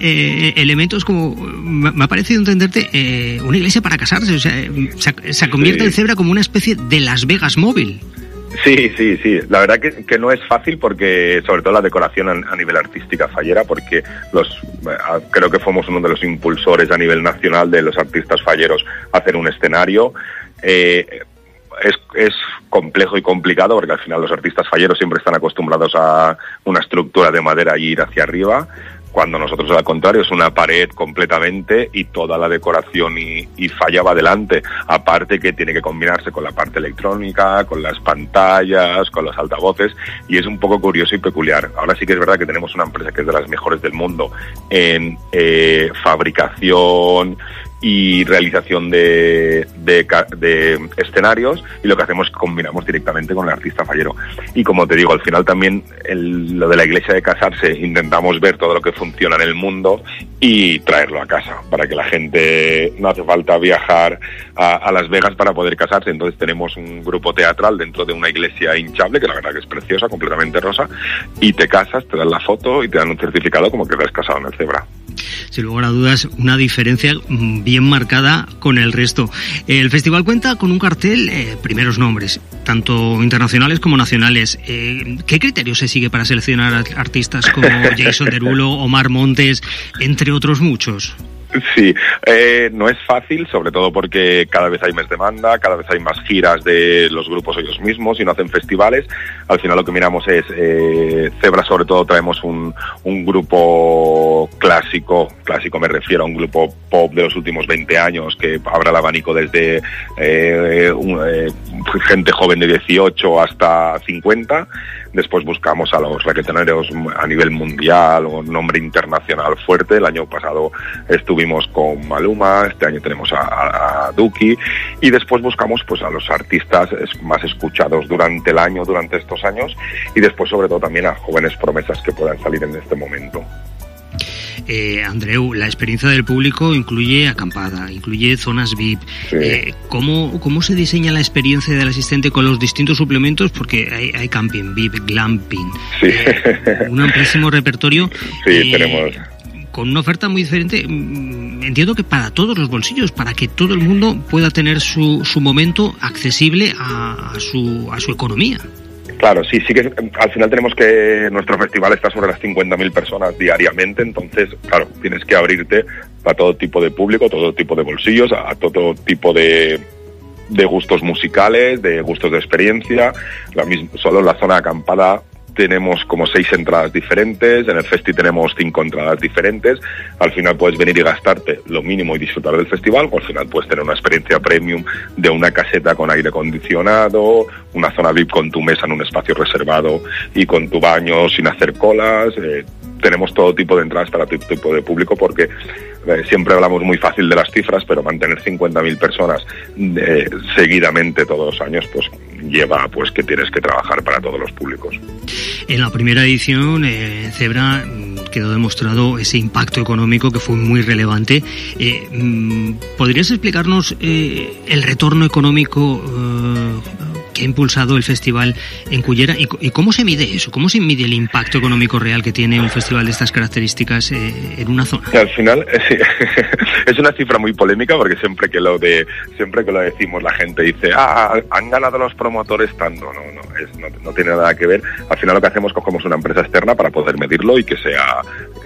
elementos como, me ha parecido entenderte, una iglesia para casarse, o sea, se convierte el Zebra como una especie de Las Vegas móvil. Sí. La verdad que no es fácil porque, sobre todo la decoración a nivel artística fallera, porque creo que fuimos uno de los impulsores a nivel nacional de los artistas falleros hacer un escenario. Es complejo y complicado porque al final los artistas falleros siempre están acostumbrados a una estructura de madera y ir hacia arriba, cuando nosotros al contrario es una pared completamente y toda la decoración y falla va adelante, aparte que tiene que combinarse con la parte electrónica, con las pantallas, con los altavoces, y es un poco curioso y peculiar. Ahora sí que es verdad que tenemos una empresa que es de las mejores del mundo en fabricación y realización de escenarios, y lo que hacemos es que combinamos directamente con el artista fallero. Y como te digo, al final también lo de la iglesia de casarse, intentamos ver todo lo que funciona en el mundo y traerlo a casa, para que la gente no hace falta viajar a Las Vegas para poder casarse. Entonces tenemos un grupo teatral dentro de una iglesia hinchable, que la verdad que es preciosa, completamente rosa, y te casas, te dan la foto y te dan un certificado como que te has casado en el Zebra. Sin lugar a dudas, una diferencia bien marcada con el resto. El festival cuenta con un cartel, primeros nombres, tanto internacionales como nacionales. ¿Qué criterios se sigue para seleccionar artistas como Jason Derulo, Omar Montes, entre otros muchos? Sí, no es fácil, sobre todo porque cada vez hay más demanda, cada vez hay más giras de los grupos ellos mismos y no hacen festivales. Al final lo que miramos es, Zebra sobre todo traemos un grupo clásico me refiero a un grupo pop de los últimos 20 años que abra el abanico desde gente joven de 18 hasta 50. Después buscamos a los reggaetoneros a nivel mundial o nombre internacional fuerte. El año pasado estuvimos con Maluma, este año tenemos a Duki, y después buscamos pues a los artistas más escuchados durante el año, durante estos años, y después sobre todo también a jóvenes promesas que puedan salir en este momento. Andreu, la experiencia del público incluye acampada, incluye zonas VIP. Sí. ¿Cómo se diseña la experiencia del asistente con los distintos suplementos? Porque hay camping, VIP, glamping, sí. Un amplísimo repertorio. Sí, tenemos. Con una oferta muy diferente, entiendo que para todos los bolsillos, para que todo el mundo pueda tener su momento accesible a su economía. Claro, sí que al final tenemos que nuestro festival está sobre las 50.000 personas diariamente, entonces, claro, tienes que abrirte a todo tipo de público, todo tipo de bolsillos, a todo tipo de gustos musicales, de gustos de experiencia. Solo en la zona acampada tenemos como 6 entradas diferentes, en el festi tenemos 5 entradas diferentes. Al final puedes venir y gastarte lo mínimo y disfrutar del festival, o al final puedes tener una experiencia premium de una caseta con aire acondicionado, una zona VIP con tu mesa en un espacio reservado y con tu baño sin hacer colas. Tenemos todo tipo de entradas para todo tipo de público, porque siempre hablamos muy fácil de las cifras, pero mantener 50.000 personas seguidamente todos los años, pues lleva pues que tienes que trabajar para todos los públicos. En la primera edición, Zebra, quedó demostrado ese impacto económico que fue muy relevante. ¿Podrías explicarnos el retorno económico que ha impulsado el festival en Cullera y cómo se mide eso? ¿Cómo se mide el impacto económico real que tiene un festival de estas características en una zona? Al final sí, es una cifra muy polémica, porque siempre que lo decimos la gente dice, han ganado los promotores tanto. No tiene nada que ver. Al final lo que hacemos, cogemos una empresa externa para poder medirlo y que sea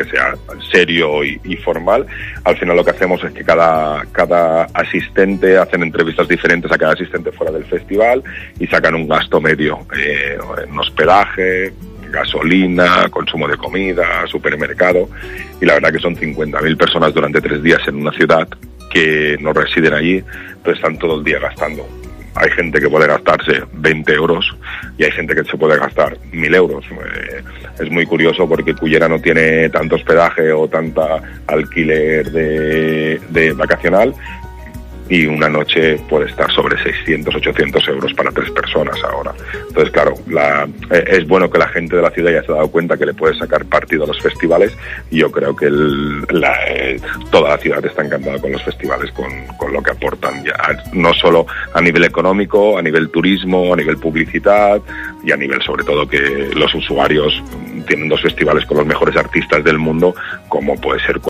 serio y formal. Al final lo que hacemos es que cada asistente hacen entrevistas diferentes a cada asistente fuera del festival y sacan un gasto medio en hospedaje, gasolina, consumo de comida, supermercado, y la verdad que son 50.000 personas durante 3 días en una ciudad que no residen allí, pero están todo el día gastando. Hay gente que puede gastarse 20 euros y hay gente que se puede gastar 1.000 euros. Es muy curioso porque Cullera no tiene tanto hospedaje o tanta alquiler de vacacional, y una noche puede estar sobre 600, 800 euros para 3 personas ahora. Entonces, claro, es bueno que la gente de la ciudad ya se ha dado cuenta que le puede sacar partido a los festivales, y yo creo que toda la ciudad está encantada con los festivales, con lo que aportan, ya no solo a nivel económico, a nivel turismo, a nivel publicidad, y a nivel sobre todo que los usuarios tienen 2 festivales con los mejores artistas del mundo, como puede ser